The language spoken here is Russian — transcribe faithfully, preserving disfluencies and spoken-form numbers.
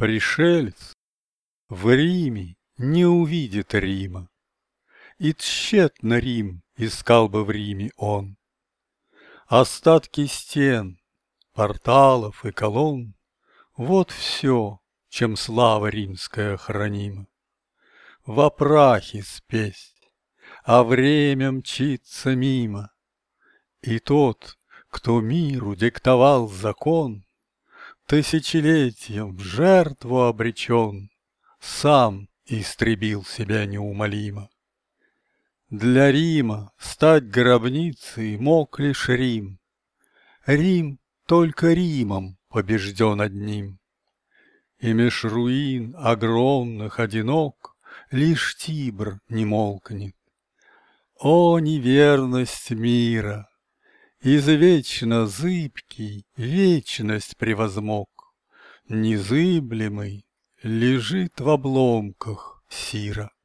Пришелец в Риме не увидит Рима, и тщетно Рим искал бы в Риме он. Остатки стен, порталов и колонн — вот все, чем слава римская хранима. Во прахе спесь, а время мчится мимо, и тот, кто миру диктовал закон, тысячелетием в жертву обречен, сам истребил себя неумолимо. Для Рима стать гробницей мог лишь Рим. Рим только Римом побежден одним. И меж руин огромных одинок лишь Тибр не молкнет. О, неверность мира! Извечно зыбкий вечность превозмог, незыблемый лежит в обломках Сира.